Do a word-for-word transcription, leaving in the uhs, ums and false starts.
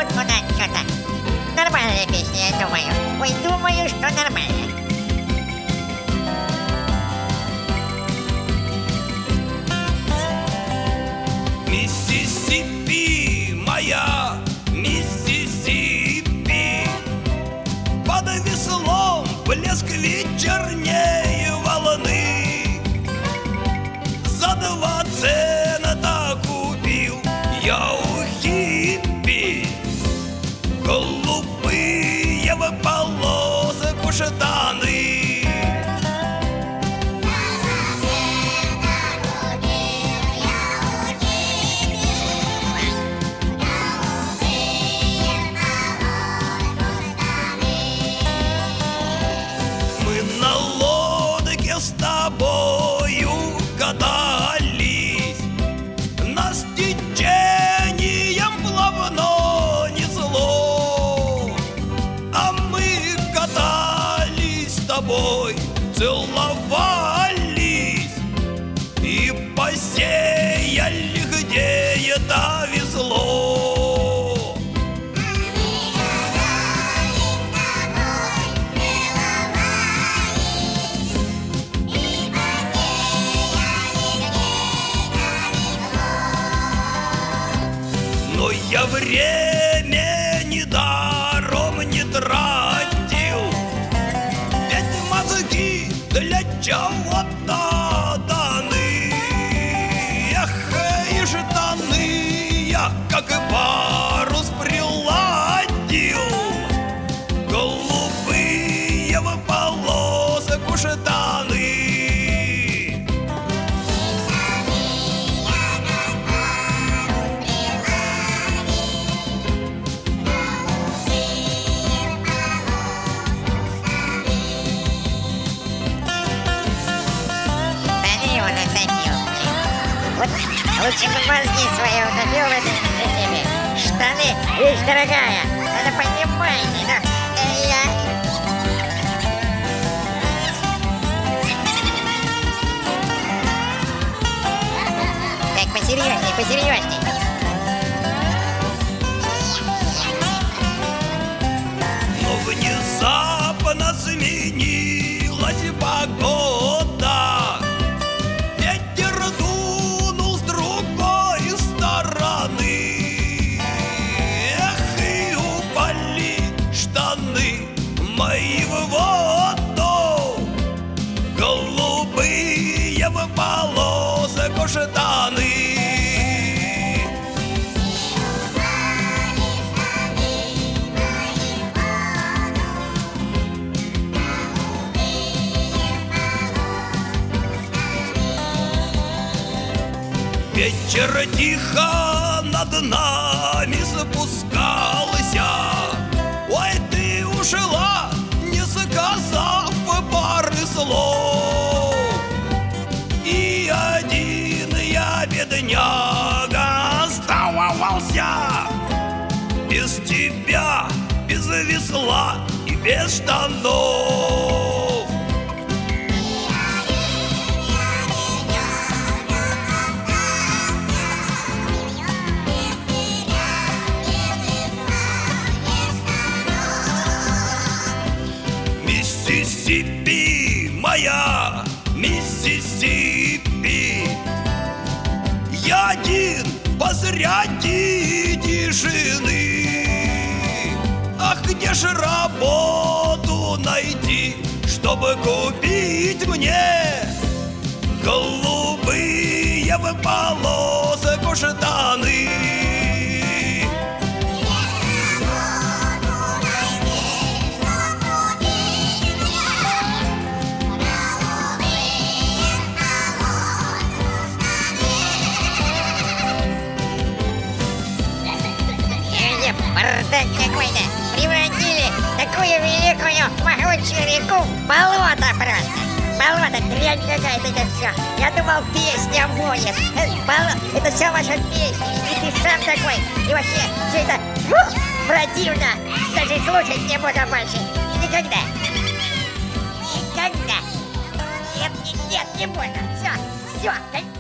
вот куда что-то. Нормальная песня, я думаю. Ой, думаю, что нормально. Миссисипи, моя Миссисипи, под веслом блеск вечернее волны. За два цента купил я у хиппи голубые в полоску штаны. С тобою катались, нас течением плавно несло, а мы катались с тобой, целовались и посеяли где-то весло. Но я время недаром не тратил, ведь мозги для чего-то даны. Эх, и штаны я, как парус, приладил, голубые в полоску штаны. Вот лучше бы мозги свои утопил в этой себе. Штаны, вещь дорогая, надо понимать, да? Эй, я... Так, посерьезней, посерьезней. Но внезапно сменилась погода. Мои в воду, голубые в полоску штаны. Вечер тихо над нами спускался. Ой, ты ушла, не сказав пары слов. И один я, бедняга, оставался без тебя, без весла и без штанов. Миссисипи, моя Миссисипи, я один посреди тишины. Ах, где ж работу найти, чтобы купить мне голубые в полоску штаны? Бардак какой-то. Превратили такую великую могучую реку в болото просто. Болото, дрянь какая-то это все. Я думал, песня будет. Болото, это все ваша песня. И ты сам такой. И вообще, все это фу, противно. Даже слушать не буду больше. Никогда. Никогда. Нет, нет, нет, не буду. Все, все.